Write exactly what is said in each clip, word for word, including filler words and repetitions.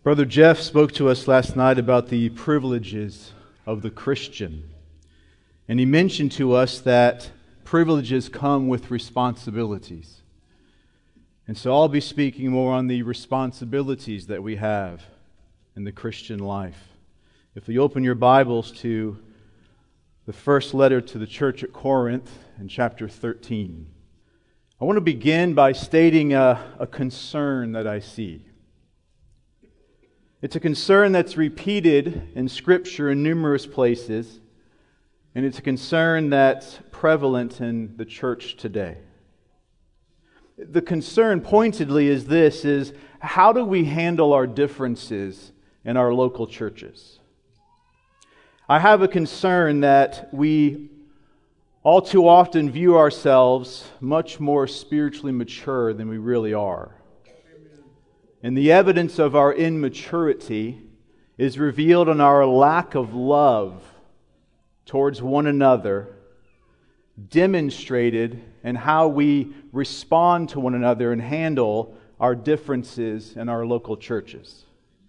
Brother Jeff spoke to us last night about the privileges of the Christian. And he mentioned to us that privileges come with responsibilities. And so I'll be speaking more on the responsibilities that we have in the Christian life. If you open your Bibles to the first letter to the church at Corinth in chapter thirteen, I want to begin by stating a, a concern that I see. It's a concern that's repeated in Scripture in numerous places, and it's a concern that's prevalent in the church today. The concern pointedly is this, is how do we handle our differences in our local churches? I have a concern that we all too often view ourselves much more spiritually mature than we really are. And the evidence of our immaturity is revealed in our lack of love towards one another, demonstrated in how we respond to one another and handle our differences in our local churches.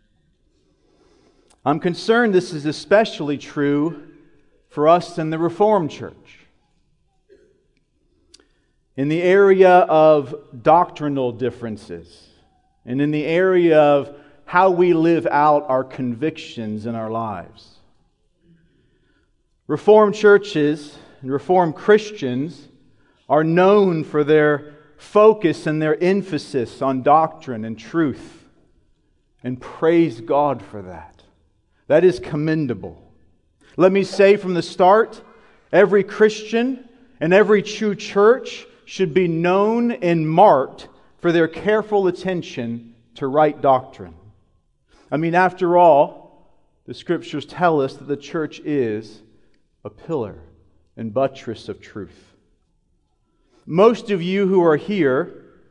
I'm concerned this is especially true for us in the Reformed Church. In the area of doctrinal differences, and in the area of how we live out our convictions in our lives. Reformed churches and Reformed Christians are known for their focus and their emphasis on doctrine and truth. And praise God for that. That is commendable. Let me say from the start, every Christian and every true church should be known and marked for their careful attention to right doctrine. I mean, after all, the Scriptures tell us that the church is a pillar and buttress of truth. Most of you who are here,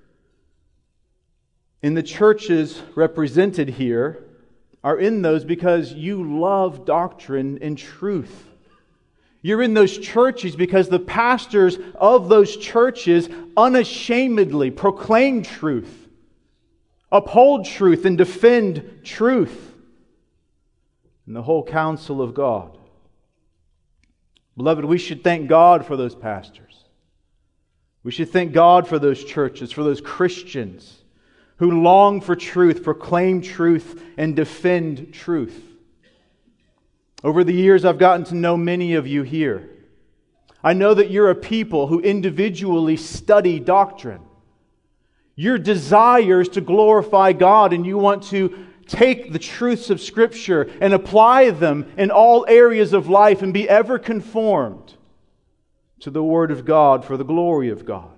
in the churches represented here, are in those because you love doctrine and truth. You're in those churches because the pastors of those churches unashamedly proclaim truth, uphold truth, and defend truth in the whole counsel of God. Beloved, we should thank God for those pastors. We should thank God for those churches, for those Christians who long for truth, proclaim truth, and defend truth. Over the years, I've gotten to know many of you here. I know that you're a people who individually study doctrine. Your desire is to glorify God, and you want to take the truths of Scripture and apply them in all areas of life and be ever conformed to the Word of God for the glory of God.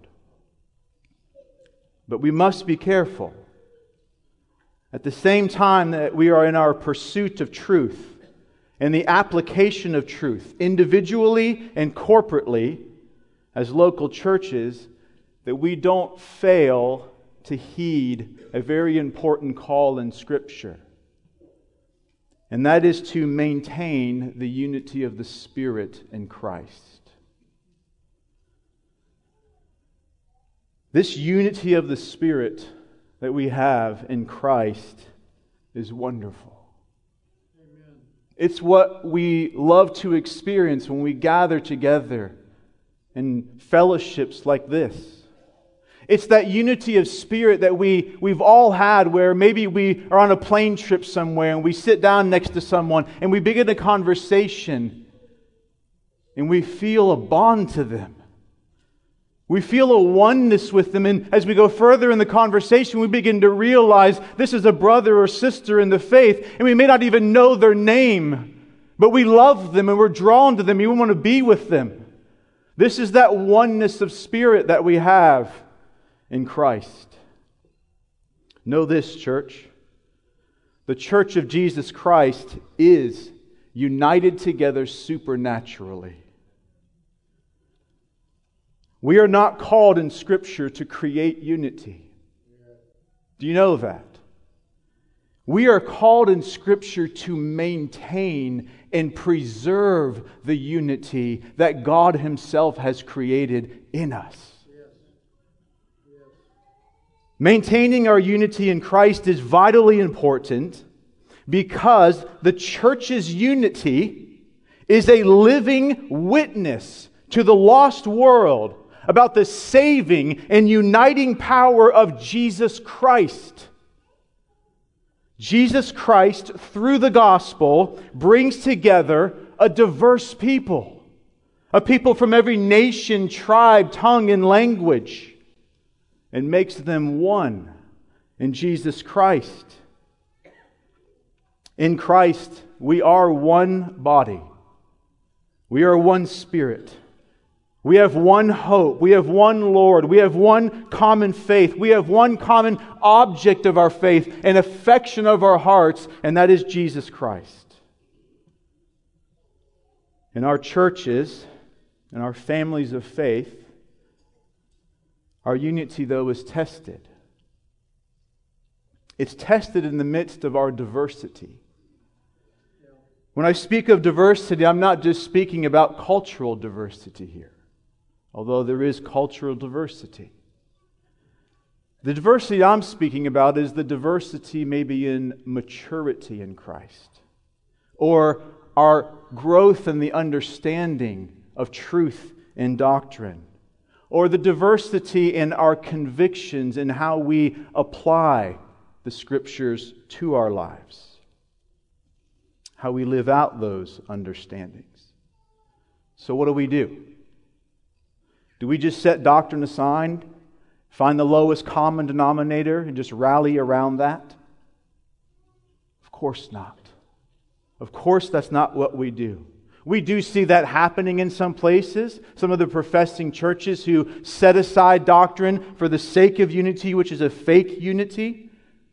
But we must be careful. At the same time that we are in our pursuit of truth, and the application of truth, individually and corporately, as local churches, that we don't fail to heed a very important call in Scripture. And that is to maintain the unity of the Spirit in Christ. This unity of the Spirit that we have in Christ is wonderful. It's what we love to experience when we gather together in fellowships like this. It's that unity of spirit that we, we've all had where maybe we are on a plane trip somewhere and we sit down next to someone and we begin a conversation and we feel a bond to them. We feel a oneness with them, and as we go further in the conversation, we begin to realize this is a brother or sister in the faith, and we may not even know their name, but we love them and we're drawn to them, and we want to be with them. This is that oneness of spirit that we have in Christ. Know this, church. The church of Jesus Christ is united together supernaturally. We are not called in Scripture to create unity. Do you know that? We are called in Scripture to maintain and preserve the unity that God Himself has created in us. Maintaining our unity in Christ is vitally important Because the church's unity is a living witness to the lost world about the saving and uniting power of Jesus Christ. Jesus Christ, through the gospel, brings together a diverse people. A people from every nation, tribe, tongue, and language. And makes them one in Jesus Christ. In Christ, we are one body. We are one Spirit. We have one hope. We have one Lord. We have one common faith. We have one common object of our faith and affection of our hearts, and that is Jesus Christ. In our churches, in our families of faith, our unity, though, is tested. It's tested in the midst of our diversity. When I speak of diversity, I'm not just speaking about cultural diversity here, although there is cultural diversity. The diversity I'm speaking about is the diversity maybe in maturity in Christ, or our growth in the understanding of truth and doctrine, or the diversity in our convictions and how we apply the Scriptures to our lives, how we live out those understandings. So what do we do? Do we just set doctrine aside, find the lowest common denominator, and just rally around that? Of course not. Of course that's not what we do. We do see that happening in some places. Some of the professing churches who set aside doctrine for the sake of unity, which is a fake unity.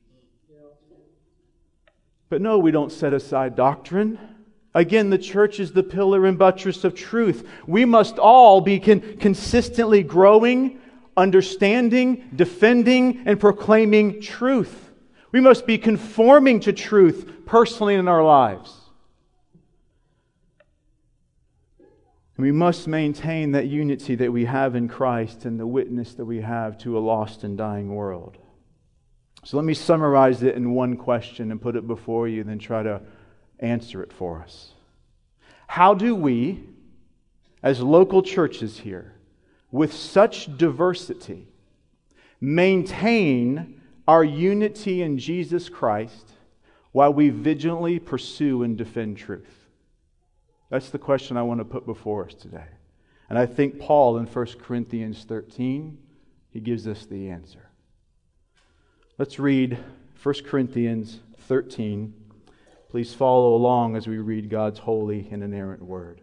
But no, we don't set aside doctrine. Again, the church is the pillar and buttress of truth. We must all be con- consistently growing, understanding, defending, and proclaiming truth. We must be conforming to truth personally in our lives. And we must maintain that unity that we have in Christ and the witness that we have to a lost and dying world. So let me summarize it in one question and put it before you, and then try to answer it for us. How do we, as local churches here, with such diversity, maintain our unity in Jesus Christ while we vigilantly pursue and defend truth? That's the question I want to put before us today. And I think Paul in First Corinthians thirteen, he gives us the answer. Let's read First Corinthians thirteen. Please follow along as we read God's holy and inerrant word.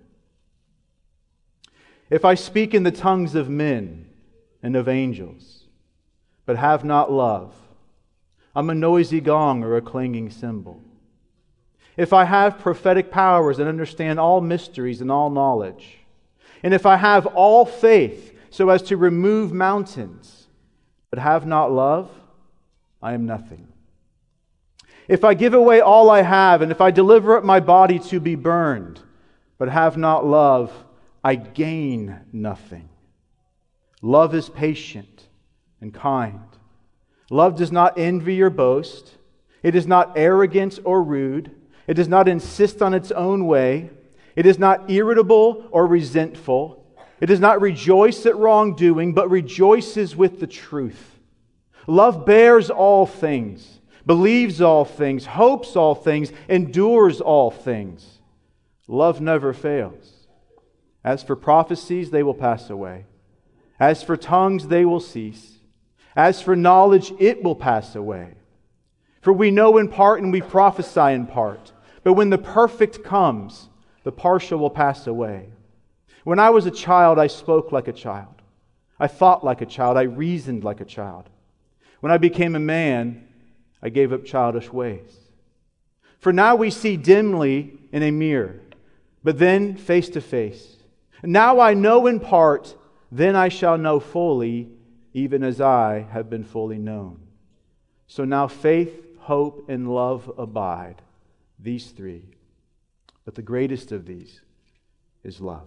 If I speak in the tongues of men and of angels, but have not love, I'm a noisy gong or a clanging cymbal. If I have prophetic powers and understand all mysteries and all knowledge, and if I have all faith so as to remove mountains, but have not love, I am nothing. If I give away all I have, and if I deliver up my body to be burned, but have not love, I gain nothing. Love is patient and kind. Love does not envy or boast. It is not arrogant or rude. It does not insist on its own way. It is not irritable or resentful. It does not rejoice at wrongdoing, but rejoices with the truth. Love bears all things, believes all things, hopes all things, endures all things. Love never fails. As for prophecies, they will pass away. As for tongues, they will cease. As for knowledge, it will pass away. For we know in part and we prophesy in part. But when the perfect comes, the partial will pass away. When I was a child, I spoke like a child. I thought like a child. I reasoned like a child. When I became a man, I gave up childish ways. For now we see dimly in a mirror, but then face to face. Now I know in part, then I shall know fully, even as I have been fully known. So now faith, hope, and love abide, these three. But the greatest of these is love.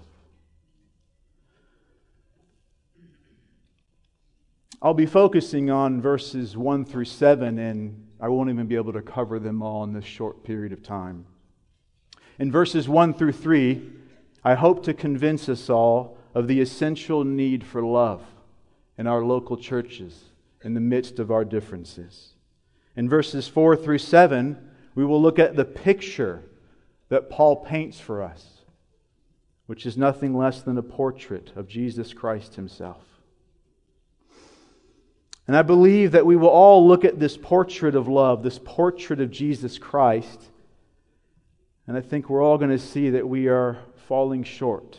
I'll be focusing on verses one through seven in I won't even be able to cover them all in this short period of time. In verses one through three, I hope to convince us all of the essential need for love in our local churches in the midst of our differences. In verses four through seven, we will look at the picture that Paul paints for us, which is nothing less than a portrait of Jesus Christ Himself. And I believe that we will all look at this portrait of love, this portrait of Jesus Christ, and I think we're all going to see that we are falling short.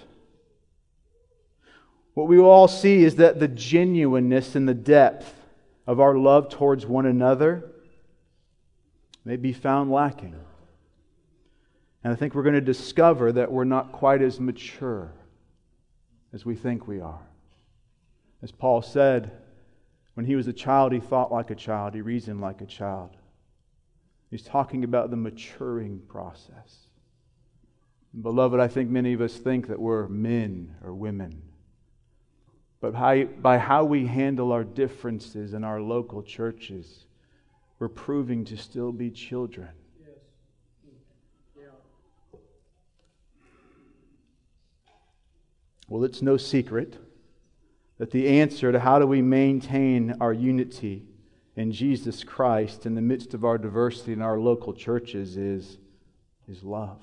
What we will all see is that the genuineness and the depth of our love towards one another may be found lacking. And I think we're going to discover that we're not quite as mature as we think we are. As Paul said, when he was a child, he thought like a child, he reasoned like a child. He's talking about the maturing process. And beloved, I think many of us think that we're men or women. But by, by how we handle our differences in our local churches, we're proving to still be children. Well, it's no secret that the answer to how do we maintain our unity in Jesus Christ in the midst of our diversity in our local churches is, is love.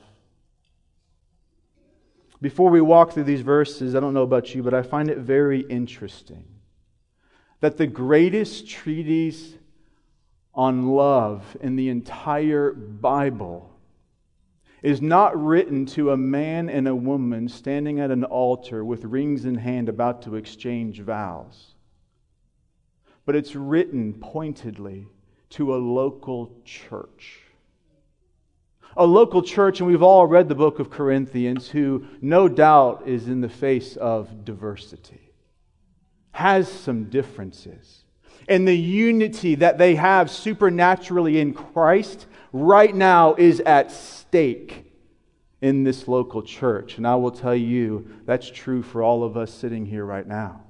Before we walk through these verses, I don't know about you, but I find it very interesting that the greatest treatise on love in the entire Bible is not written to a man and a woman standing at an altar with rings in hand about to exchange vows. But it's written pointedly to a local church. A local church, and we've all read the book of Corinthians, who no doubt is in the face of diversity, has some differences. And the unity that they have supernaturally in Christ right now is at stake in this local church. And I will tell you, that's true for all of us sitting here right now.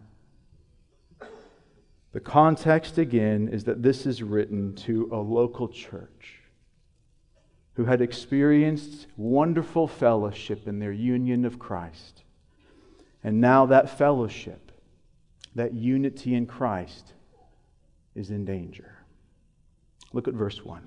The context, again, is that this is written to a local church who had experienced wonderful fellowship in their union of Christ. And now that fellowship, that unity in Christ, is in danger. Look at verse one.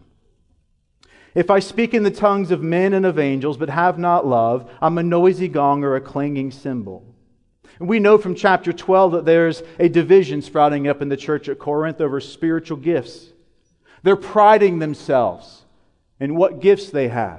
If I speak in the tongues of men and of angels, but have not love, I'm a noisy gong or a clanging cymbal. And we know from chapter twelve that there's a division sprouting up in the church at Corinth over spiritual gifts. They're priding themselves in what gifts they have.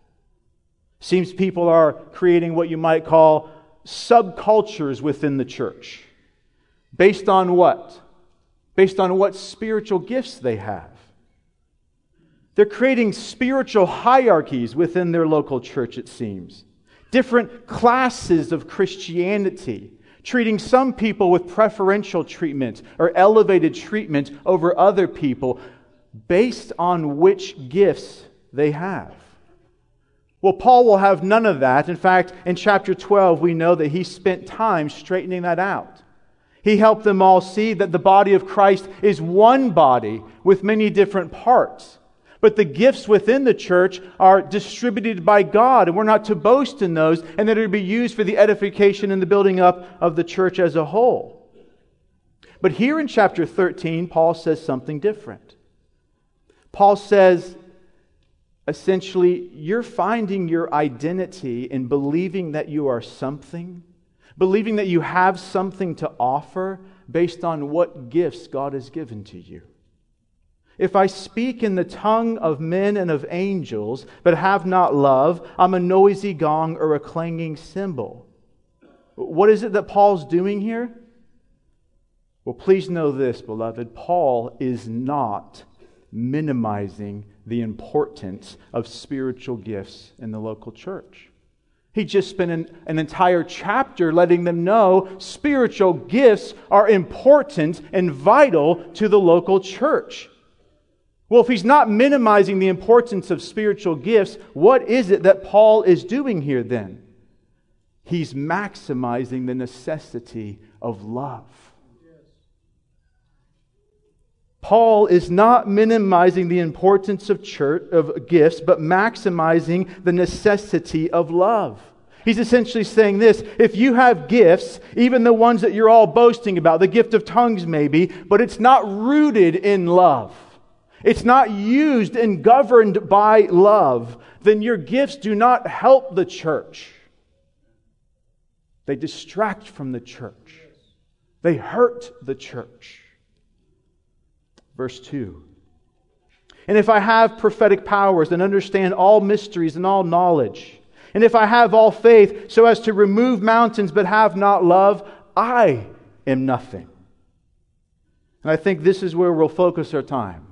Seems people are creating what you might call subcultures within the church. Based on what? Based on what spiritual gifts they have. They're creating spiritual hierarchies within their local church, it seems. Different classes of Christianity, treating some people with preferential treatment or elevated treatment over other people based on which gifts they have. Well, Paul will have none of that. In fact, in chapter twelve, we know that he spent time straightening that out. He helped them all see that the body of Christ is one body with many different parts. But the gifts within the church are distributed by God, and we're not to boast in those, and that it will be used for the edification and the building up of the church as a whole. But here in chapter thirteen, Paul says something different. Paul says, essentially, you're finding your identity in believing that you are something, believing that you have something to offer based on what gifts God has given to you. If I speak in the tongue of men and of angels, but have not love, I'm a noisy gong or a clanging cymbal. What is it that Paul's doing here? Well, please know this, beloved. Paul is not minimizing the importance of spiritual gifts in the local church. He just spent an, an entire chapter letting them know spiritual gifts are important and vital to the local church. Well, if he's not minimizing the importance of spiritual gifts, what is it that Paul is doing here then? He's maximizing the necessity of love. Paul is not minimizing the importance of church of gifts, but maximizing the necessity of love. He's essentially saying this: if you have gifts, even the ones that you're all boasting about, the gift of tongues maybe, but it's not rooted in love, it's not used and governed by love, then your gifts do not help the church. They distract from the church. They hurt the church. Verse two. And if I have prophetic powers and understand all mysteries and all knowledge, and if I have all faith so as to remove mountains but have not love, I am nothing. And I think this is where we'll focus our time.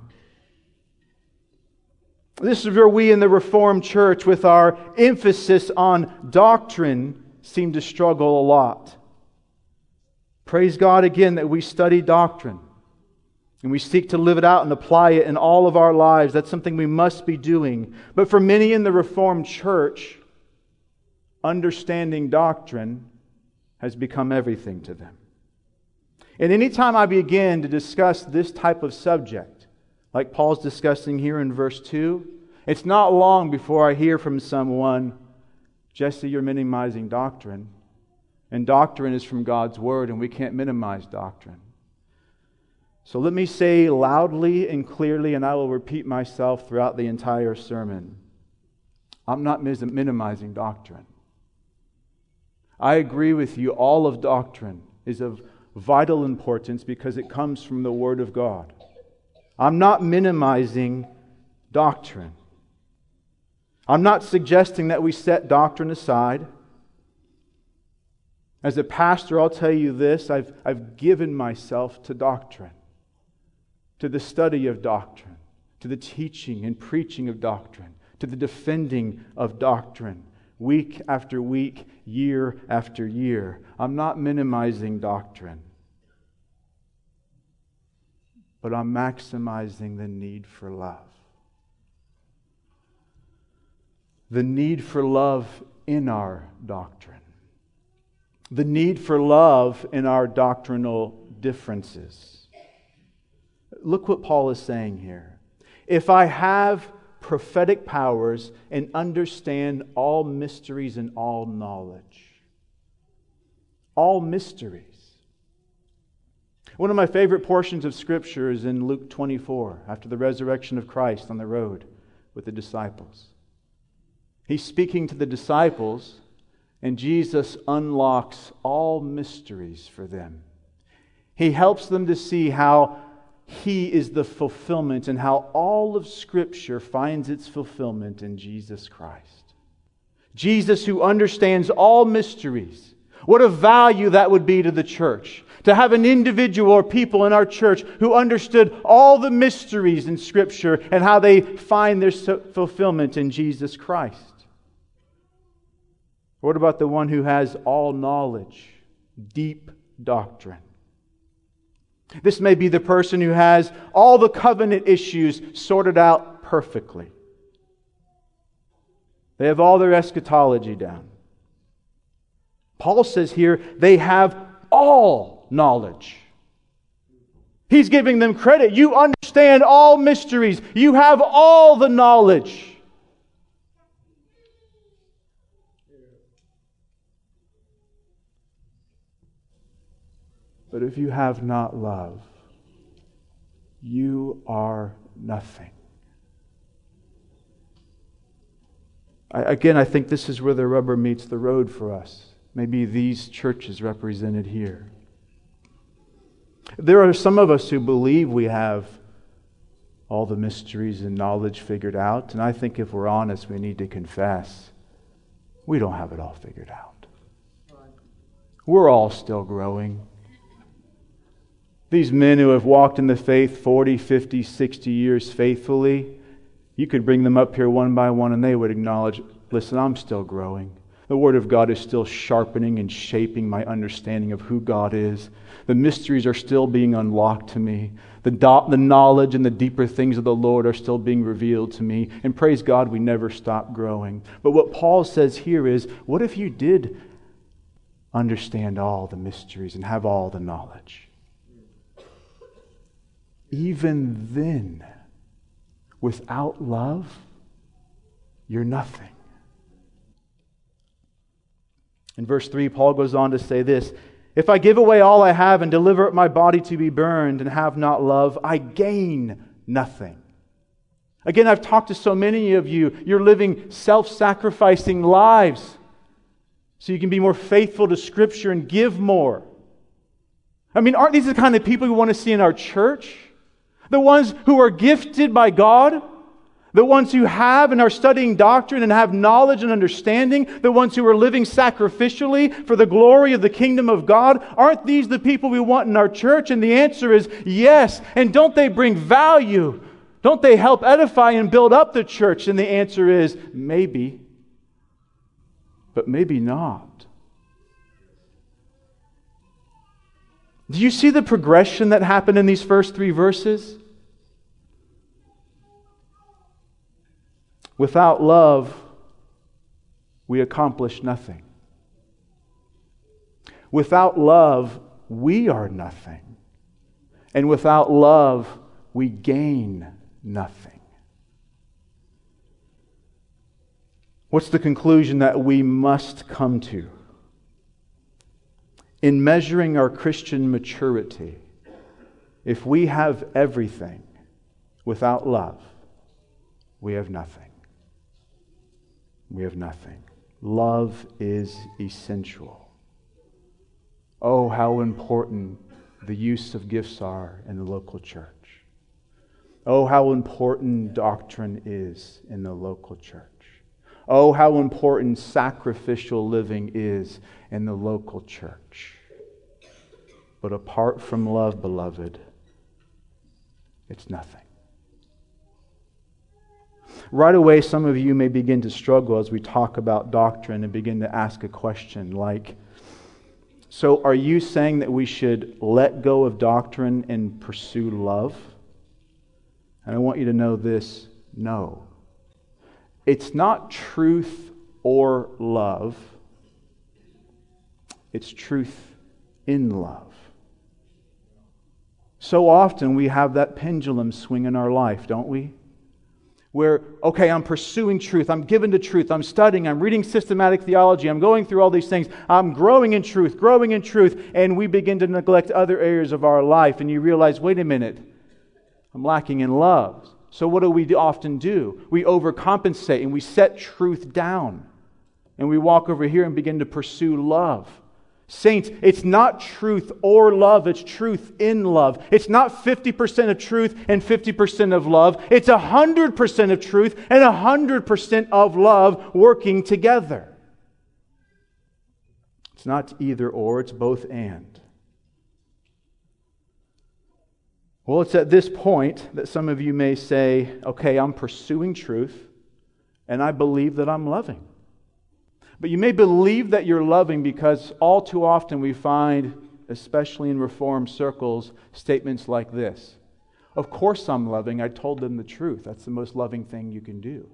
This is where we in the Reformed Church, with our emphasis on doctrine, seem to struggle a lot. Praise God again that we study doctrine and we seek to live it out and apply it in all of our lives. That's something we must be doing. But for many in the Reformed Church, understanding doctrine has become everything to them. And anytime I begin to discuss this type of subject, like Paul's discussing here in verse two, it's not long before I hear from someone, Jesse, you're minimizing doctrine. And doctrine is from God's Word, and we can't minimize doctrine. So let me say loudly and clearly, and I will repeat myself throughout the entire sermon, I'm not minimizing doctrine. I agree with you, all of doctrine is of vital importance because it comes from the Word of God. I'm not minimizing doctrine. I'm not suggesting that we set doctrine aside. As a pastor, I'll tell you this, I've, I've given myself to doctrine, to the study of doctrine, to the teaching and preaching of doctrine, to the defending of doctrine, week after week, year after year. I'm not minimizing doctrine, but I'm maximizing the need for love. The need for love in our doctrine. The need for love in our doctrinal differences. Look what Paul is saying here. If I have prophetic powers and understand all mysteries and all knowledge. All mysteries. One of my favorite portions of Scripture is in Luke twenty-four, after the resurrection of Christ on the road with the disciples. He's speaking to the disciples, and Jesus unlocks all mysteries for them. He helps them to see how He is the fulfillment and how all of Scripture finds its fulfillment in Jesus Christ. Jesus, who understands all mysteries. What a value that would be to the church. To have an individual or people in our church who understood all the mysteries in Scripture and how they find their fulfillment in Jesus Christ. What about the one who has all knowledge, deep doctrine? This may be the person who has all the covenant issues sorted out perfectly. They have all their eschatology down. Paul says here, they have all knowledge. He's giving them credit. You understand all mysteries. You have all the knowledge. But if you have not love, you are nothing. I, again, I think this is where the rubber meets the road for us. Maybe these churches represented here. There are some of us who believe we have all the mysteries and knowledge figured out. And I think if we're honest, we need to confess we don't have it all figured out. We're all still growing. These men who have walked in the faith forty, fifty, sixty years faithfully, you could bring them up here one by one and they would acknowledge, listen, I'm still growing. The Word of God is still sharpening and shaping my understanding of who God is. The mysteries are still being unlocked to me. The, do- the knowledge and the deeper things of the Lord are still being revealed to me. And praise God, we never stop growing. But what Paul says here is, what if you did understand all the mysteries and have all the knowledge? even then, without love, you're nothing. In verse three, Paul goes on to say this: if I give away all I have and deliver up my body to be burned and have not love, I gain nothing. Again, I've talked to so many of you. You're living self-sacrificing lives so you can be more faithful to Scripture and give more. I mean, aren't these the kind of people we want to see in our church? The ones who are gifted by God? The ones who have and are studying doctrine and have knowledge and understanding? The ones who are living sacrificially for the glory of the kingdom of God? Aren't these the people we want in our church? And the answer is yes. And don't they bring value? Don't they help edify and build up the church? And the answer is maybe, but maybe not. Do you see the progression that happened in these first three verses? Without love, we accomplish nothing. Without love, we are nothing. And without love, we gain nothing. What's the conclusion that we must come to? In measuring our Christian maturity, if we have everything without love, we have nothing. We have nothing. Love is essential. Oh, how important the use of gifts are in the local church. Oh, how important doctrine is in the local church. Oh, how important sacrificial living is in the local church. But apart from love, beloved, it's nothing. Right away, some of you may begin to struggle as we talk about doctrine and begin to ask a question like, so are you saying that we should let go of doctrine and pursue love? And I want you to know this: no. It's not truth or love. It's truth in love. So often we have that pendulum swing in our life, don't we? Where, okay, I'm pursuing truth. I'm given to truth. I'm studying. I'm reading systematic theology. I'm going through all these things. I'm growing in truth, growing in truth. And we begin to neglect other areas of our life. And you realize, wait a minute, I'm lacking in love. So what do we often do? We overcompensate and we set truth down. And we walk over here and begin to pursue love. Saints, it's not truth or love, it's truth in love. It's not fifty percent of truth and fifty percent of love. It's one hundred percent of truth and one hundred percent of love working together. It's not either or, it's both and. Well, it's at this point that some of you may say, okay, I'm pursuing truth and I believe that I'm loving. But you may believe that you're loving because all too often we find, especially in Reformed circles, statements like this. Of course I'm loving. I told them the truth. That's the most loving thing you can do.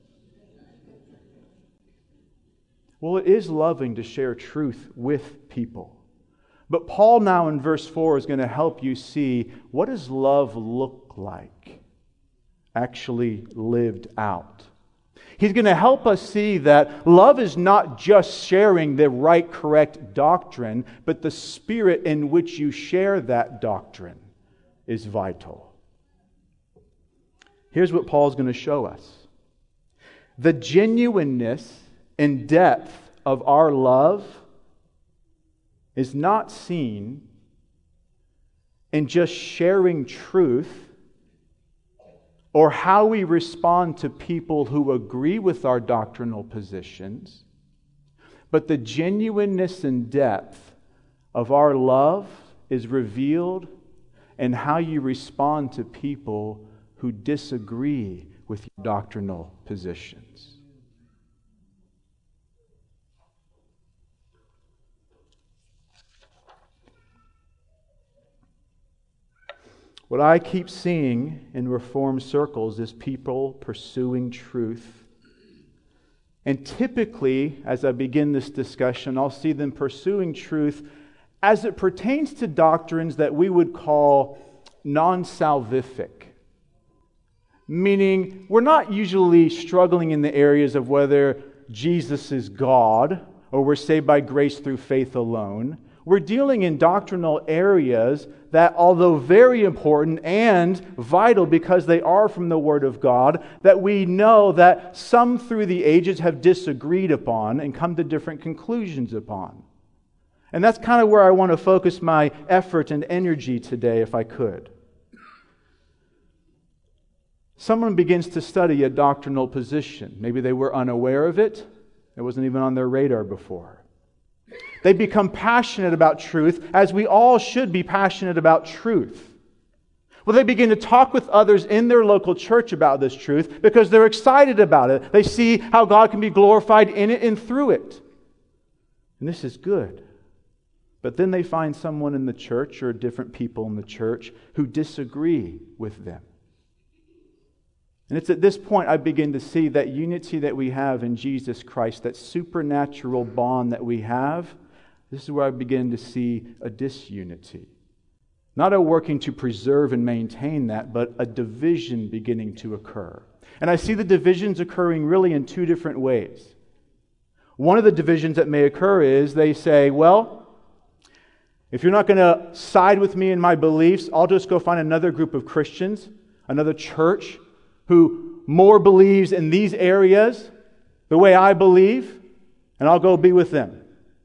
Well, it is loving to share truth with people. But Paul now in verse four is going to help you see, what does love look like actually lived out? He's going to help us see that love is not just sharing the right, correct doctrine, but the spirit in which you share that doctrine is vital. Here's what Paul's going to show us. The genuineness and depth of our love is not seen in just sharing truth or how we respond to people who agree with our doctrinal positions, but the genuineness and depth of our love is revealed in how you respond to people who disagree with your doctrinal positions. What I keep seeing in Reformed circles is people pursuing truth. And typically, as I begin this discussion, I'll see them pursuing truth as it pertains to doctrines that we would call non-salvific. Meaning, we're not usually struggling in the areas of whether Jesus is God or we're saved by grace through faith alone. We're dealing in doctrinal areas that, although very important and vital because they are from the Word of God, that we know that some through the ages have disagreed upon and come to different conclusions upon. And that's kind of where I want to focus my effort and energy today, if I could. Someone begins to study a doctrinal position. Maybe they were unaware of it. It wasn't even on their radar before. They become passionate about truth, as we all should be passionate about truth. Well, they begin to talk with others in their local church about this truth because they're excited about it. They see how God can be glorified in it and through it. And this is good. But then they find someone in the church or different people in the church who disagree with them. And it's at this point I begin to see that unity that we have in Jesus Christ, that supernatural bond that we have, this is where I begin to see a disunity. Not a working to preserve and maintain that, but a division beginning to occur. And I see the divisions occurring really in two different ways. One of the divisions that may occur is they say, well, if you're not going to side with me in my beliefs, I'll just go find another group of Christians, another church, who more believes in these areas the way I believe, and I'll go be with them.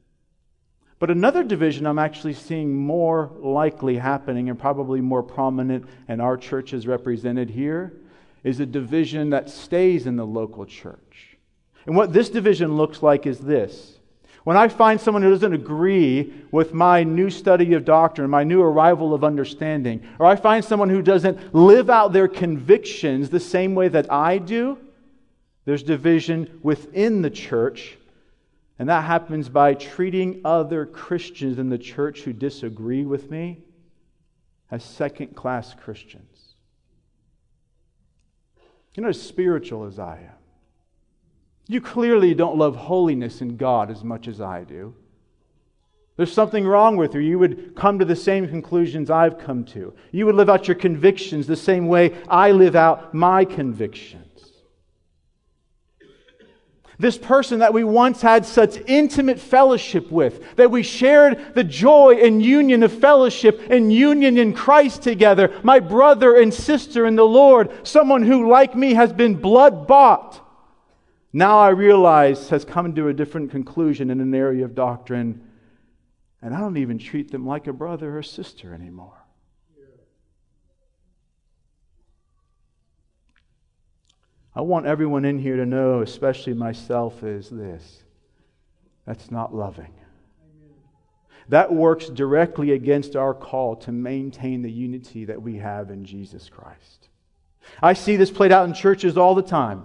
But another division I'm actually seeing more likely happening and probably more prominent, and our church is represented here, is a division that stays in the local church. And what this division looks like is this. When I find someone who doesn't agree with my new study of doctrine, my new arrival of understanding, or I find someone who doesn't live out their convictions the same way that I do, there's division within the church, and that happens by treating other Christians in the church who disagree with me as second-class Christians. You're not as spiritual as I am. You clearly don't love holiness in God as much as I do. There's something wrong with you. You would come to the same conclusions I've come to. You would live out your convictions the same way I live out my convictions. This person that we once had such intimate fellowship with, that we shared the joy and union of fellowship and union in Christ together, my brother and sister in the Lord, someone who, like me, has been blood-bought, now I realize has come to a different conclusion in an area of doctrine, and I don't even treat them like a brother or sister anymore. I want everyone in here to know, especially myself, is this. That's not loving. That works directly against our call to maintain the unity that we have in Jesus Christ. I see this played out in churches all the time.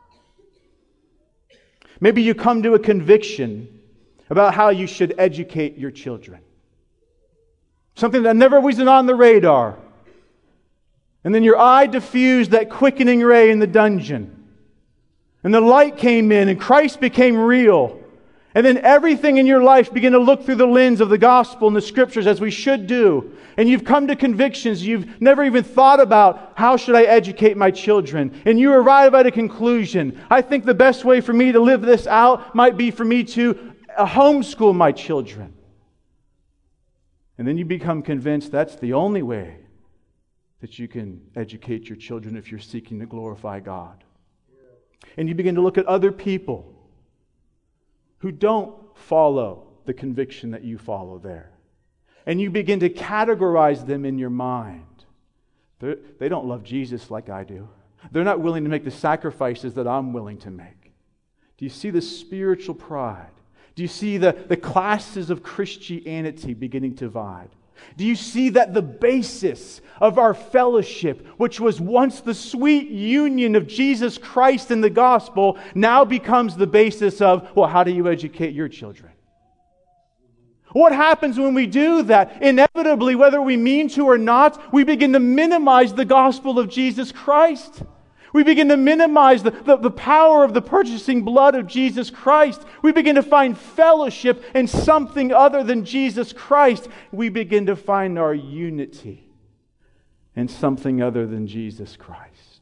Maybe you come to a conviction about how you should educate your children. Something that never was on the radar. And then your eye diffused that quickening ray in the dungeon. And the light came in and Christ became real. And then everything in your life began to look through the lens of the gospel and the scriptures, as we should do. And you've come to convictions you've never even thought about. How should I educate my children? And you arrive at a conclusion. I think the best way for me to live this out might be for me to homeschool my children. And then you become convinced that's the only way that you can educate your children if you're seeking to glorify God. And you begin to look at other people who don't follow the conviction that you follow there. And you begin to categorize them in your mind. They're, they don't love Jesus like I do. They're not willing to make the sacrifices that I'm willing to make. Do you see the spiritual pride? Do you see the, the classes of Christianity beginning to divide? Do you see that the basis of our fellowship, which was once the sweet union of Jesus Christ and the gospel, now becomes the basis of, well, how do you educate your children? What happens when we do that? Inevitably, whether we mean to or not, we begin to minimize the gospel of Jesus Christ. We begin to minimize the, the, the power of the purchasing blood of Jesus Christ. We begin to find fellowship in something other than Jesus Christ. We begin to find our unity and something other than Jesus Christ.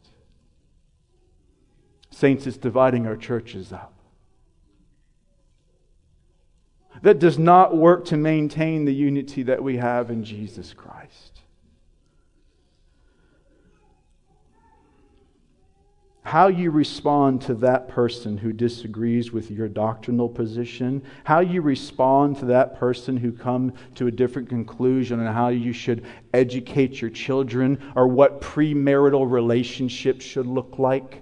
Saints, it's dividing our churches up. That does not work to maintain the unity that we have in Jesus Christ. How you respond to that person who disagrees with your doctrinal position, how you respond to that person who come to a different conclusion on how you should educate your children or what premarital relationships should look like,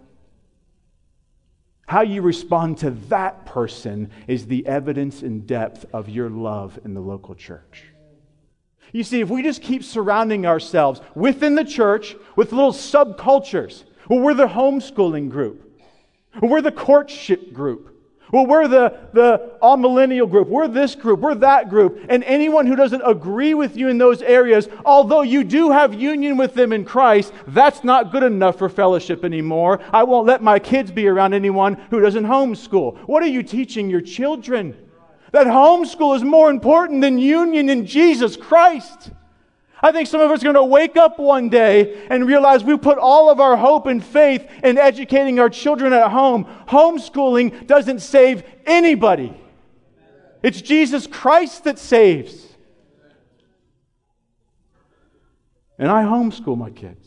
how you respond to that person is the evidence and depth of your love in the local church. You see, if we just keep surrounding ourselves within the church with little subcultures, well, we're the homeschooling group. Well, we're the courtship group. Well, we're the, the all-millennial group. We're this group. We're that group. And anyone who doesn't agree with you in those areas, although you do have union with them in Christ, that's not good enough for fellowship anymore. I won't let my kids be around anyone who doesn't homeschool. What are you teaching your children? That homeschool is more important than union in Jesus Christ. I think some of us are going to wake up one day and realize we put all of our hope and faith in educating our children at home. Homeschooling doesn't save anybody. It's Jesus Christ that saves. And I homeschool my kids.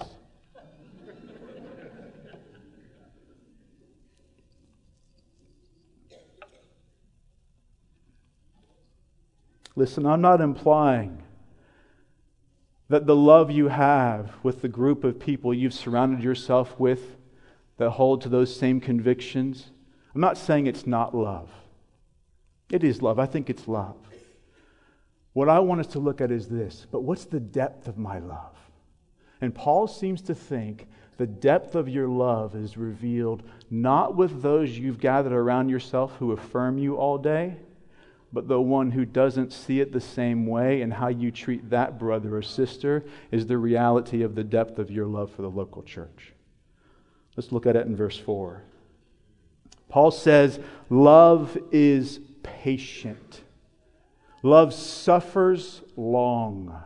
Listen, I'm not implying that the love you have with the group of people you've surrounded yourself with that hold to those same convictions, I'm not saying it's not love. It is love. I think it's love. What I want us to look at is this, but what's the depth of my love? And Paul seems to think the depth of your love is revealed not with those you've gathered around yourself who affirm you all day, but the one who doesn't see it the same way, and how you treat that brother or sister is the reality of the depth of your love for the local church. Let's look at it in verse four. Paul says, love is patient. Love suffers long.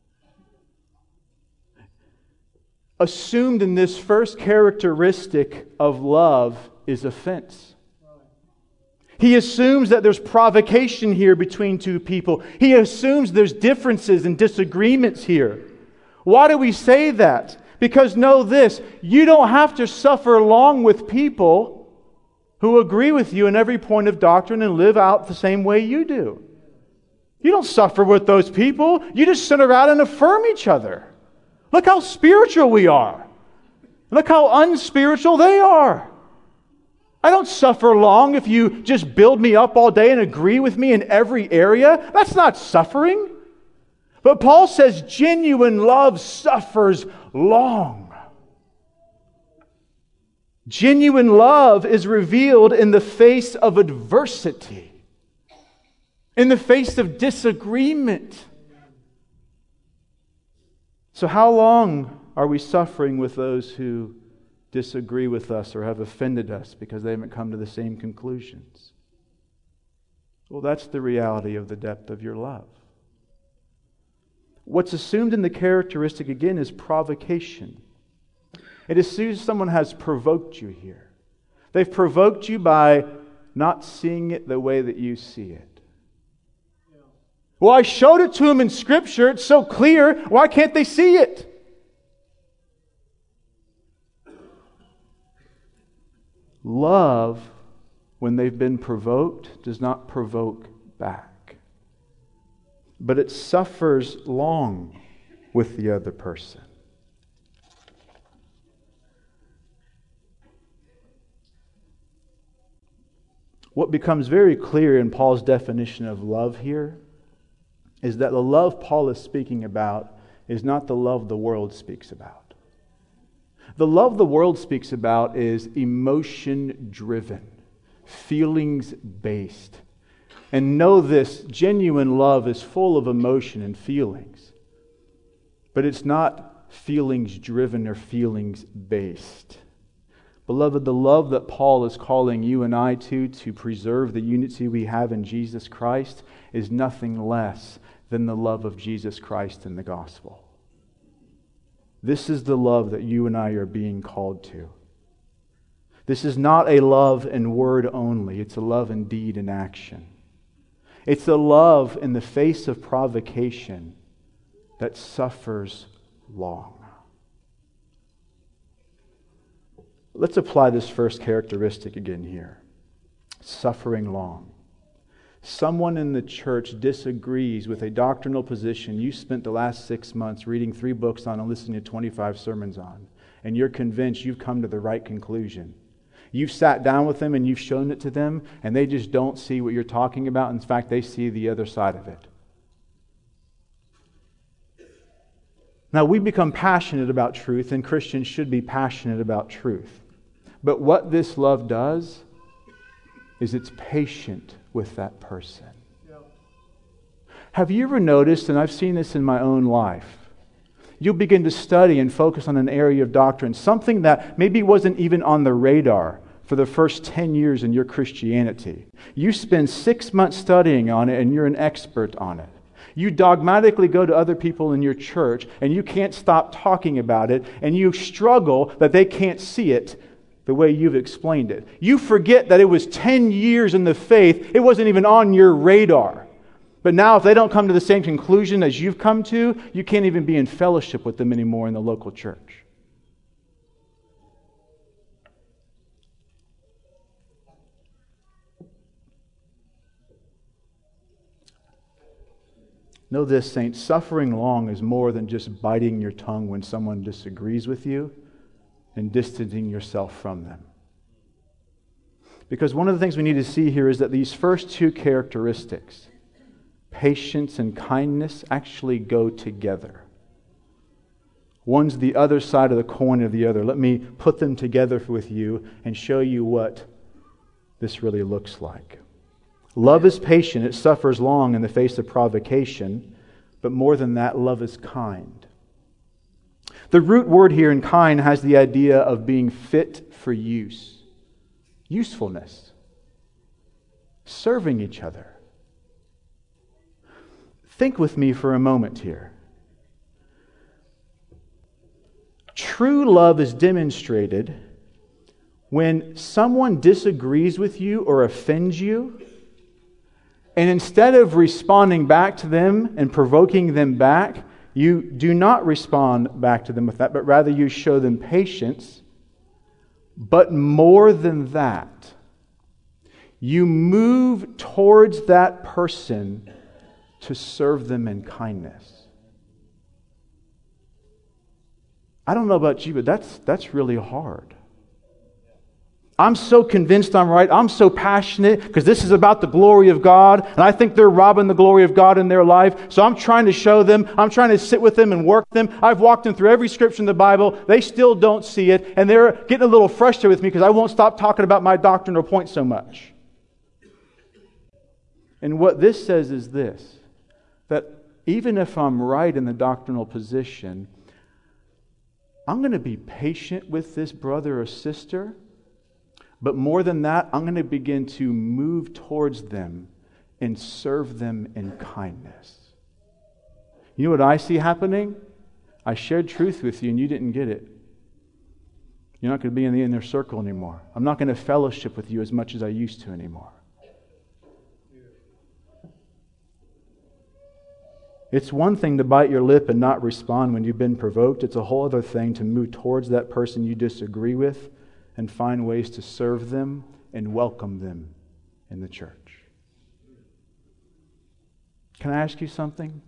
Assumed in this first characteristic of love is offense. He assumes that there's provocation here between two people. He assumes there's differences and disagreements here. Why do we say that? Because know this, you don't have to suffer long with people who agree with you in every point of doctrine and live out the same way you do. You don't suffer with those people. You just sit around and affirm each other. Look how spiritual we are. Look how unspiritual they are. I don't suffer long if you just build me up all day and agree with me in every area. That's not suffering. But Paul says genuine love suffers long. Genuine love is revealed in the face of adversity, in the face of disagreement. So how long are we suffering with those who disagree with us or have offended us because they haven't come to the same conclusions? Well, that's the reality of the depth of your love. What's assumed in the characteristic, again, is provocation. It assumes someone has provoked you here. They've provoked you by not seeing it the way that you see it. Well, I showed it to them in Scripture. It's so clear. Why can't they see it? Love, when they've been provoked, does not provoke back. But it suffers long with the other person. What becomes very clear in Paul's definition of love here is that the love Paul is speaking about is not the love the world speaks about. The love the world speaks about is emotion-driven, feelings-based. And know this, genuine love is full of emotion and feelings. But it's not feelings-driven or feelings-based. Beloved, the love that Paul is calling you and I to, to preserve the unity we have in Jesus Christ, is nothing less than the love of Jesus Christ in the gospel. This is the love that you and I are being called to. This is not a love in word only. It's a love in deed and action. It's a love in the face of provocation that suffers long. Let's apply this first characteristic again here. Suffering long. Someone in the church disagrees with a doctrinal position you spent the last six months reading three books on and listening to twenty-five sermons on, and you're convinced you've come to the right conclusion. You've sat down with them and you've shown it to them, and they just don't see what you're talking about. In fact, they see the other side of it. Now, we become passionate about truth, and Christians should be passionate about truth. But what this love does is it's patient with that person. Yep. Have you ever noticed, and I've seen this in my own life, you'll begin to study and focus on an area of doctrine, something that maybe wasn't even on the radar for the first ten years in your Christianity. You spend six months studying on it and you're an expert on it. You dogmatically go to other people in your church and you can't stop talking about it, and you struggle that they can't see it the way you've explained it. You forget that it was ten years in the faith. It wasn't even on your radar. But now if they don't come to the same conclusion as you've come to, you can't even be in fellowship with them anymore in the local church. Know this, saints, suffering long is more than just biting your tongue when someone disagrees with you and distancing yourself from them. Because one of the things we need to see here is that these first two characteristics, patience and kindness, actually go together. One's the other side of the coin of the other. Let me put them together with you and show you what this really looks like. Love is patient. It suffers long in the face of provocation. But more than that, love is kind. The root word here in kind has the idea of being fit for use. Usefulness. Serving each other. Think with me for a moment here. True love is demonstrated when someone disagrees with you or offends you, and instead of responding back to them and provoking them back, you do not respond back to them with that, but rather you show them patience. But more than that, you move towards that person to serve them in kindness. I don't know about you, but that's that's really hard. I'm so convinced I'm right. I'm so passionate because this is about the glory of God, and I think they're robbing the glory of God in their life. So I'm trying to show them. I'm trying to sit with them and work them. I've walked them through every scripture in the Bible. They still don't see it, and they're getting a little frustrated with me because I won't stop talking about my doctrinal point so much. And what this says is this, that even if I'm right in the doctrinal position, I'm going to be patient with this brother or sister. But more than that, I'm going to begin to move towards them and serve them in kindness. You know what I see happening? I shared truth with you and you didn't get it. You're not going to be in the inner circle anymore. I'm not going to fellowship with you as much as I used to anymore. It's one thing to bite your lip and not respond when you've been provoked. It's a whole other thing to move towards that person you disagree with and find ways to serve them and welcome them in the church. Can I ask you something?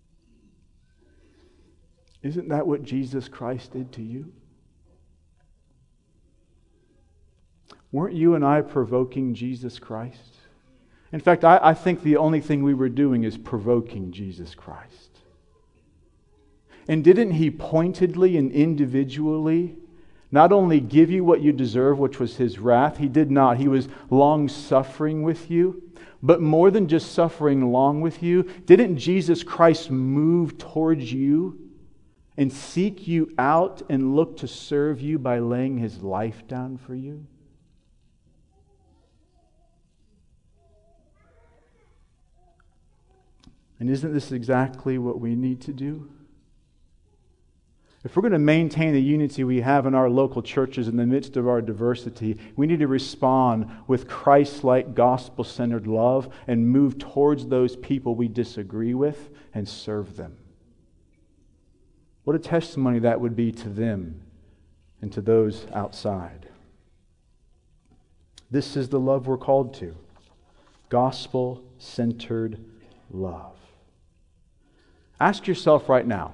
Isn't that what Jesus Christ did to you? Weren't you and I provoking Jesus Christ? In fact, I, I think the only thing we were doing is provoking Jesus Christ. And didn't He pointedly and individually not only give you what you deserve, which was His wrath? He did not. He was long-suffering with you. But more than just suffering long with you, didn't Jesus Christ move towards you and seek you out and look to serve you by laying His life down for you? And isn't this exactly what we need to do? If we're going to maintain the unity we have in our local churches in the midst of our diversity, we need to respond with Christ-like, gospel-centered love and move towards those people we disagree with and serve them. What a testimony that would be to them and to those outside. This is the love we're called to. Gospel-centered love. Ask yourself right now,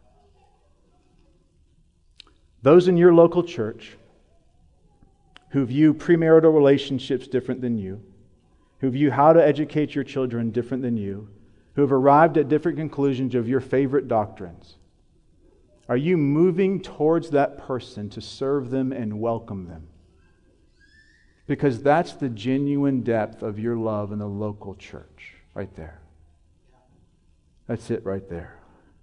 those in your local church who view premarital relationships different than you, who view how to educate your children different than you, who have arrived at different conclusions of your favorite doctrines, are you moving towards that person to serve them and welcome them? Because that's the genuine depth of your love in the local church, right there. That's it right there.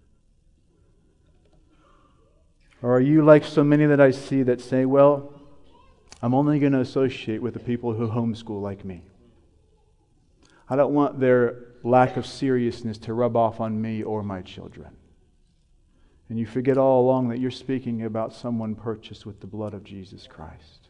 Or are you like so many that I see that say, well, I'm only going to associate with the people who homeschool like me. I don't want their lack of seriousness to rub off on me or my children. And you forget all along that you're speaking about someone purchased with the blood of Jesus Christ.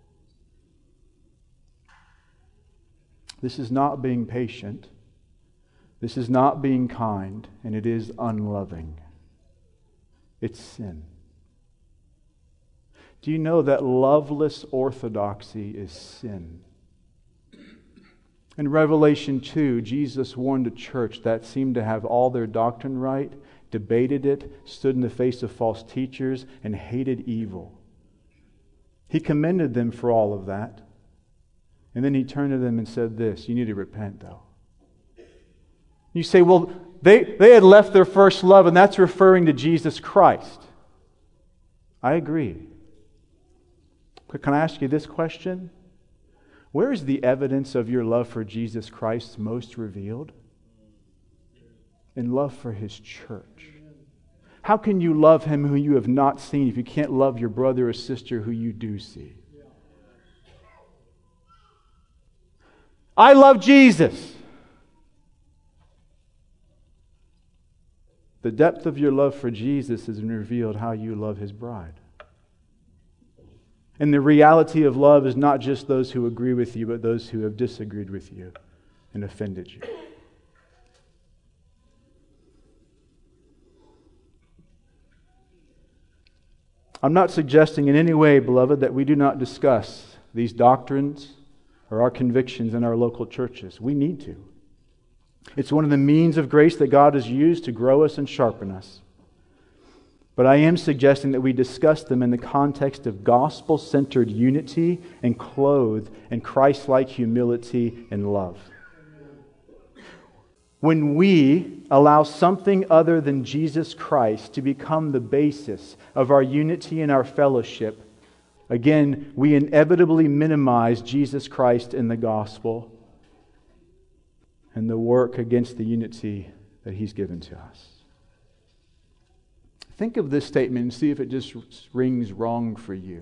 This is not being patient. This is not being kind, and it is unloving. It's sin. Do you know that loveless orthodoxy is sin? In Revelation two, Jesus warned a church that seemed to have all their doctrine right, debated it, stood in the face of false teachers, and hated evil. He commended them for all of that. And then He turned to them and said this, you need to repent though. You say, well, they, they had left their first love, and that's referring to Jesus Christ. I agree. Can I ask you this question? Where is the evidence of your love for Jesus Christ most revealed? In love for His church. How can you love Him who you have not seen if you can't love your brother or sister who you do see? I love Jesus. The depth of your love for Jesus is revealed how you love His bride. And the reality of love is not just those who agree with you, but those who have disagreed with you and offended you. I'm not suggesting in any way, beloved, that we do not discuss these doctrines or our convictions in our local churches. We need to. It's one of the means of grace that God has used to grow us and sharpen us. But I am suggesting that we discuss them in the context of gospel-centered unity and clothed in Christ-like humility and love. When we allow something other than Jesus Christ to become the basis of our unity and our fellowship, again, we inevitably minimize Jesus Christ in the gospel and the work against the unity that He's given to us. Think of this statement and see if it just rings wrong for you.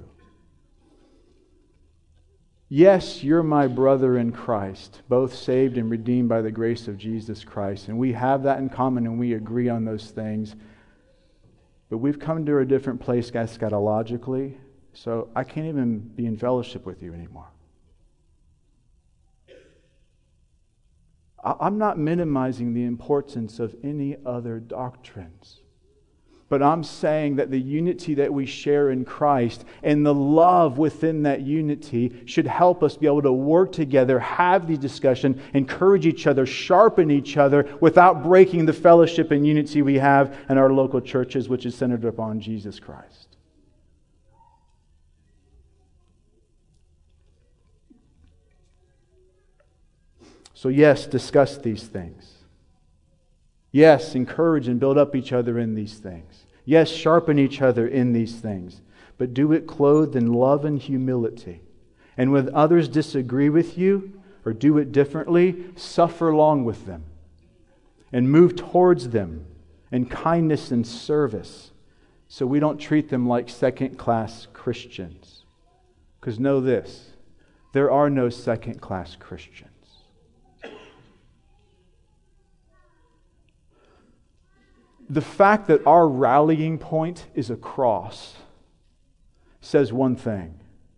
Yes, you're my brother in Christ, both saved and redeemed by the grace of Jesus Christ. And we have that in common and we agree on those things. But we've come to a different place eschatologically, so I can't even be in fellowship with you anymore. I'm not minimizing the importance of any other doctrines. But I'm saying that the unity that we share in Christ and the love within that unity should help us be able to work together, have the discussion, encourage each other, sharpen each other without breaking the fellowship and unity we have in our local churches, which is centered upon Jesus Christ. So yes, discuss these things. Yes, encourage and build up each other in these things. Yes, sharpen each other in these things. But do it clothed in love and humility. And when others disagree with you or do it differently, suffer along with them. And move towards them in kindness and service. So we don't treat them like second-class Christians. Because know this, there are no second-class Christians. The fact that our rallying point is a cross says one thing: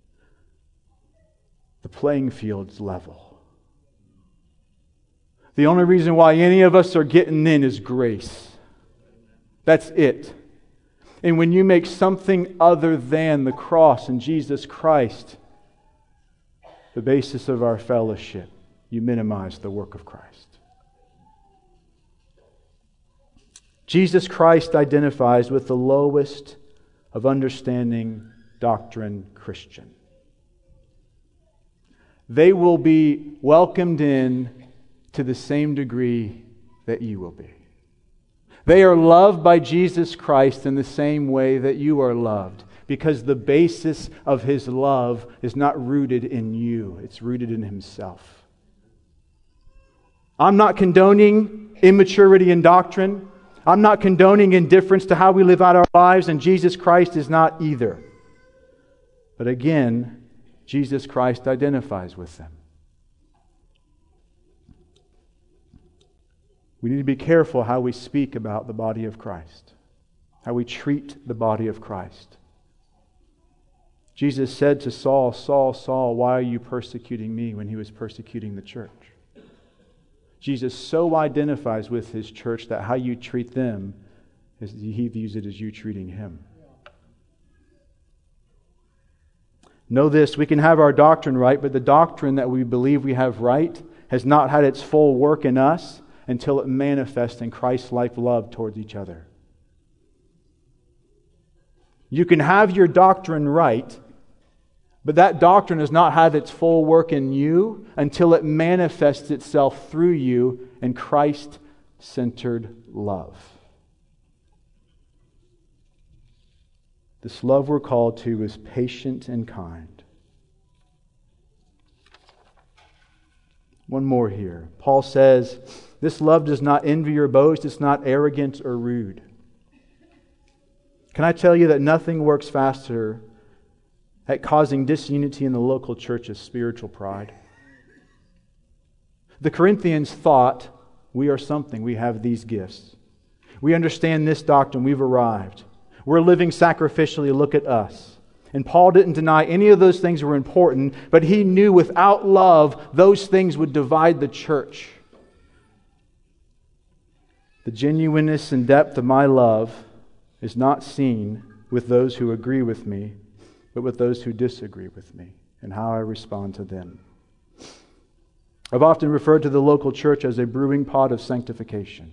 the playing field's level. The only reason why any of us are getting in is grace. That's it. And when you make something other than the cross and Jesus Christ the basis of our fellowship, you minimize the work of Christ. Jesus Christ identifies with the lowest of understanding doctrine Christian. They will be welcomed in to the same degree that you will be. They are loved by Jesus Christ in the same way that you are loved, because the basis of His love is not rooted in you, it's rooted in Himself. I'm not condoning immaturity in doctrine. I'm not condoning indifference to how we live out our lives, and Jesus Christ is not either. But again, Jesus Christ identifies with them. We need to be careful how we speak about the body of Christ, how we treat the body of Christ. Jesus said to Saul, "Saul, Saul, why are you persecuting me?" when He was persecuting the church. Jesus so identifies with His church that how you treat them, is He views it as you treating Him. Know this, we can have our doctrine right, but the doctrine that we believe we have right has not had its full work in us until it manifests in Christ-like love towards each other. You can have your doctrine right, but that doctrine has not had its full work in you until it manifests itself through you in Christ-centered love. This love we're called to is patient and kind. One more here. Paul says, this love does not envy or boast. It's not arrogant or rude. Can I tell you that nothing works faster at causing disunity in the local church as spiritual pride? The Corinthians thought, we are something. We have these gifts. We understand this doctrine. We've arrived. We're living sacrificially. Look at us. And Paul didn't deny any of those things were important, but he knew without love, those things would divide the church. The genuineness and depth of my love is not seen with those who agree with me, but with those who disagree with me and how I respond to them. I've often referred to the local church as a brewing pot of sanctification.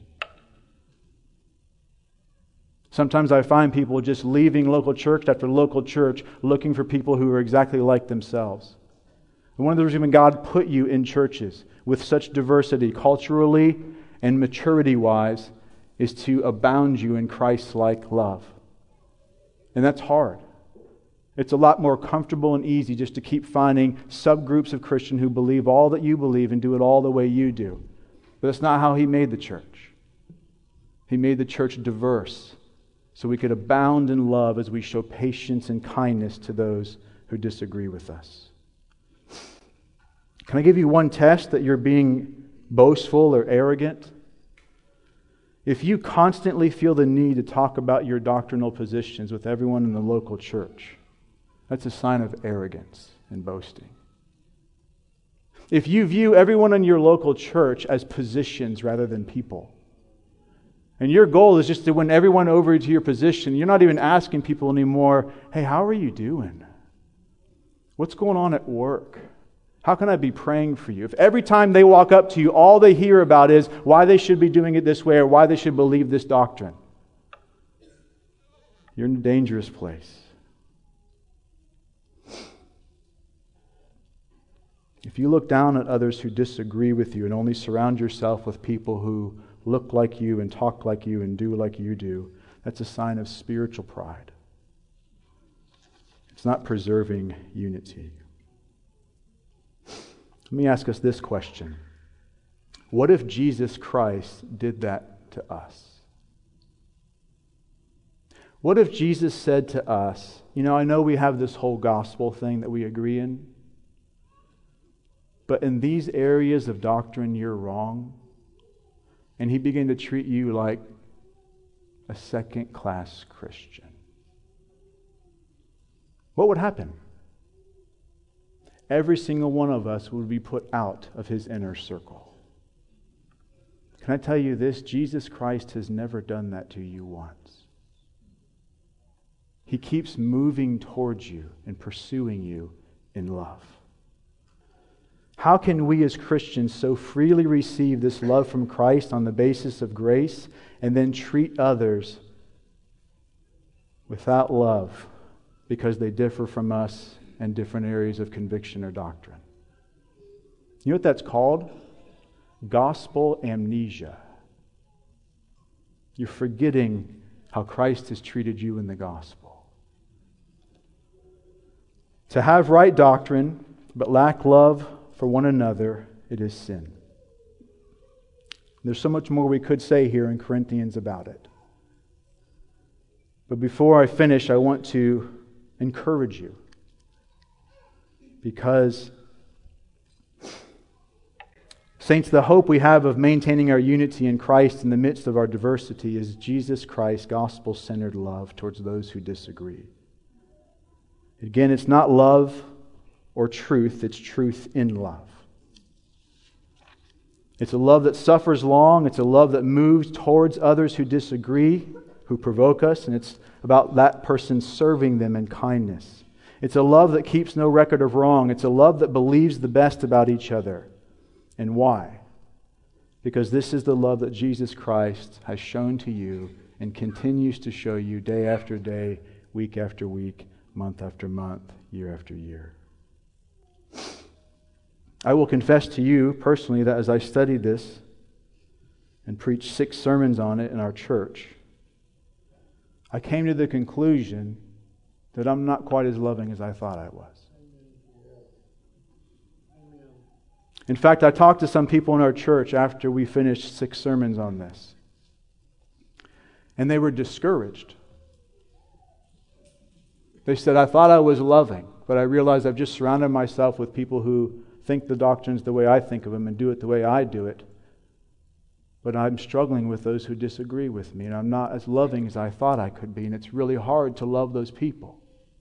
Sometimes I find people just leaving local church after local church looking for people who are exactly like themselves. And one of the reasons God put you in churches with such diversity culturally and maturity-wise is to abound you in Christ-like love. And that's hard. It's a lot more comfortable and easy just to keep finding subgroups of Christians who believe all that you believe and do it all the way you do. But that's not how He made the church. He made the church diverse so we could abound in love as we show patience and kindness to those who disagree with us. Can I give you one test that you're being boastful or arrogant? If you constantly feel the need to talk about your doctrinal positions with everyone in the local church, that's a sign of arrogance and boasting. If you view everyone in your local church as positions rather than people, and your goal is just to win everyone over to your position, you're not even asking people anymore, hey, how are you doing? What's going on at work? How can I be praying for you? If every time they walk up to you, all they hear about is why they should be doing it this way or why they should believe this doctrine, you're in a dangerous place. If you look down at others who disagree with you and only surround yourself with people who look like you and talk like you and do like you do, that's a sign of spiritual pride. It's not preserving unity. Let me ask us this question. What if Jesus Christ did that to us? What if Jesus said to us, you know, I know we have this whole gospel thing that we agree in, but in these areas of doctrine, you're wrong. And He began to treat you like a second-class Christian, what would happen? Every single one of us would be put out of his inner circle. Can I tell you this? Jesus Christ has never done that to you once. He keeps moving towards you and pursuing you in love. How can we as Christians so freely receive this love from Christ on the basis of grace and then treat others without love because they differ from us in different areas of conviction or doctrine? You know what that's called? Gospel amnesia. You're forgetting how Christ has treated you in the gospel. To have right doctrine but lack love for one another, it is sin. There's so much more we could say here in Corinthians about it. But before I finish, I want to encourage you. Because, saints, the hope we have of maintaining our unity in Christ in the midst of our diversity is Jesus Christ's gospel-centered love towards those who disagree. Again, it's not love or truth, it's truth in love. It's a love that suffers long, it's a love that moves towards others who disagree, who provoke us, and it's about that person serving them in kindness. It's a love that keeps no record of wrong. It's a love that believes the best about each other. And why? Because this is the love that Jesus Christ has shown to you and continues to show you day after day, week after week, month after month, year after year. I will confess to you personally that as I studied this and preached six sermons on it in our church, I came to the conclusion that I'm not quite as loving as I thought I was. In fact, I talked to some people in our church after we finished six sermons on this, and they were discouraged. They said, I thought I was loving, but I realized I've just surrounded myself with people who think the doctrines the way I think of them and do it the way I do it. But I'm struggling with those who disagree with me, and I'm not as loving as I thought I could be, and it's really hard to love those people.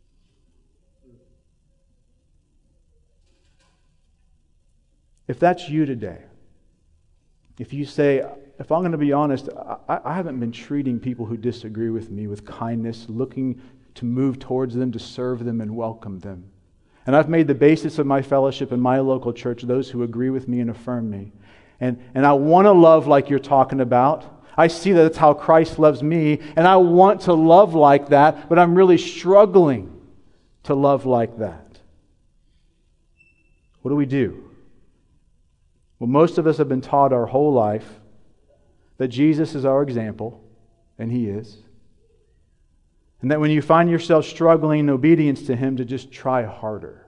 If that's you today, if you say, if I'm going to be honest, I, I haven't been treating people who disagree with me with kindness, looking to move towards them, to serve them and welcome them. And I've made the basis of my fellowship in my local church those who agree with me and affirm me. And, and I want to love like you're talking about. I see that that's how Christ loves me, and I want to love like that, but I'm really struggling to love like that. What do we do? Well, most of us have been taught our whole life that Jesus is our example, and He is. And that when you find yourself struggling in obedience to Him, to just try harder.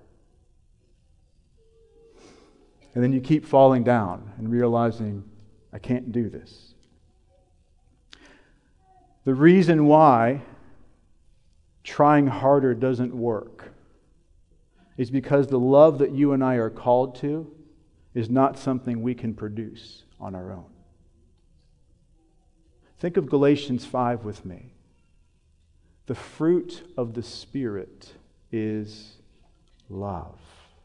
And then you keep falling down and realizing, I can't do this. The reason why trying harder doesn't work is because the love that you and I are called to is not something we can produce on our own. Think of Galatians five with me. The fruit of the Spirit is love.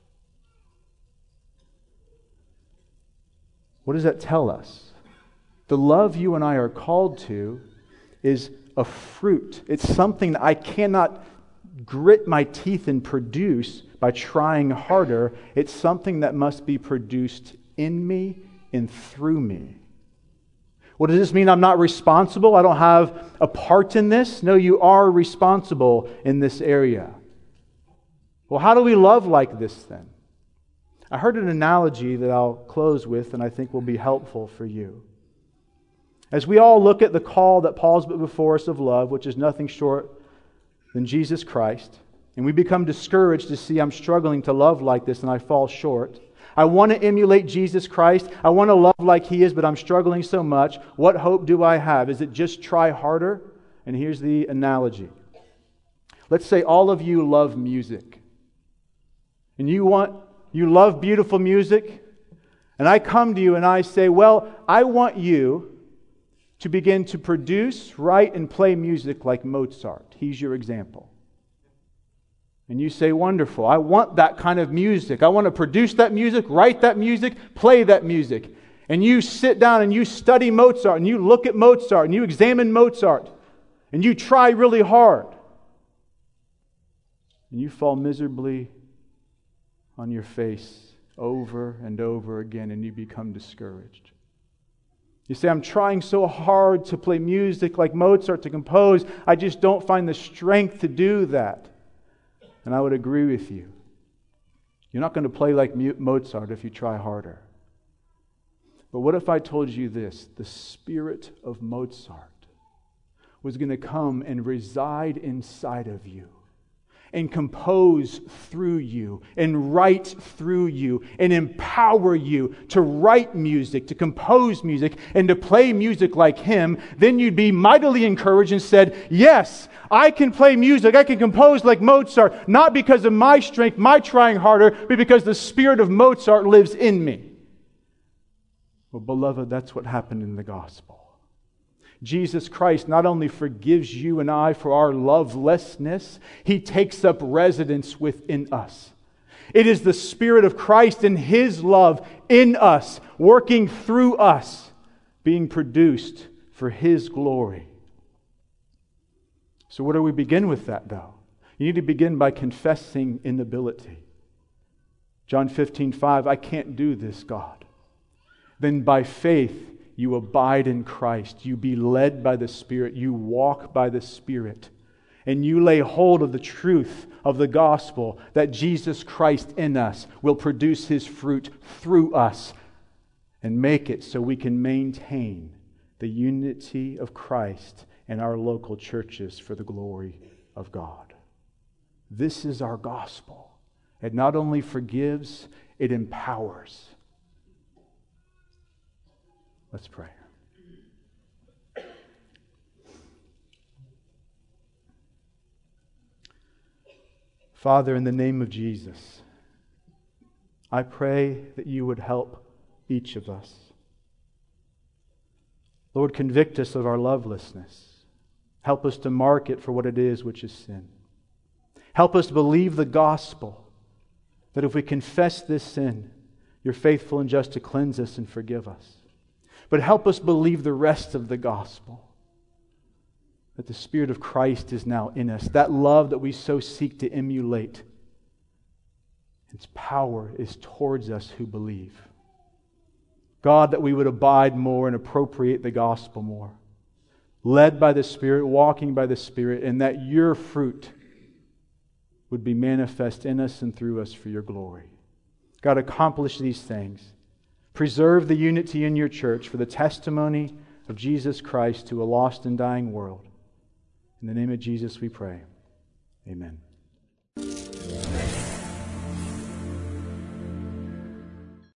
What does that tell us? The love you and I are called to is a fruit. It's something that I cannot grit my teeth and produce by trying harder. It's something that must be produced in me and through me. What does this mean? I'm not responsible? I don't have a part in this? No, you are responsible in this area. Well, how do we love like this then? I heard an analogy that I'll close with and I think will be helpful for you. As we all look at the call that Paul's put before us of love, which is nothing short than Jesus Christ, and we become discouraged to see I'm struggling to love like this and I fall short. I want to emulate Jesus Christ. I want to love like He is, but I'm struggling so much. What hope do I have? Is it just try harder? And here's the analogy. Let's say all of you love music. And you want, you love beautiful music. And I come to you and I say, well, I want you to begin to produce, write, and play music like Mozart. He's your example. And you say, wonderful, I want that kind of music. I want to produce that music, write that music, play that music. And you sit down and you study Mozart, and you look at Mozart, and you examine Mozart, and you try really hard. And you fall miserably on your face over and over again, and you become discouraged. You say, I'm trying so hard to play music like Mozart, to compose. I just don't find the strength to do that. And I would agree with you. You're not going to play like Mozart if you try harder. But what if I told you this? The spirit of Mozart was going to come and reside inside of you, and compose through you, and write through you, and empower you to write music, to compose music, and to play music like him. Then you'd be mightily encouraged and said, yes, I can play music, I can compose like Mozart, not because of my strength, my trying harder, but because the spirit of Mozart lives in me. Well, beloved, that's what happened in the gospel. Jesus Christ not only forgives you and I for our lovelessness, He takes up residence within us. It is the Spirit of Christ and His love in us, working through us, being produced for His glory. So where do we begin with that, though? You need to begin by confessing inability. John fifteen five, I can't do this, God. Then by faith, you abide in Christ. You be led by the Spirit. You walk by the Spirit. And you lay hold of the truth of the gospel that Jesus Christ in us will produce His fruit through us and make it so we can maintain the unity of Christ in our local churches for the glory of God. This is our gospel. It not only forgives, it empowers. Let's pray. Father, in the name of Jesus, I pray that you would help each of us. Lord, convict us of our lovelessness. Help us to mark it for what it is, which is sin. Help us to believe the gospel, that if we confess this sin, you're faithful and just to cleanse us and forgive us. But help us believe the rest of the gospel, that the Spirit of Christ is now in us, that love that we so seek to emulate, its power is towards us who believe. God, that we would abide more and appropriate the gospel more, led by the Spirit, walking by the Spirit, and that your fruit would be manifest in us and through us for your glory. God, accomplish these things. Preserve the unity in your church for the testimony of Jesus Christ to a lost and dying world. In the name of Jesus we pray. Amen.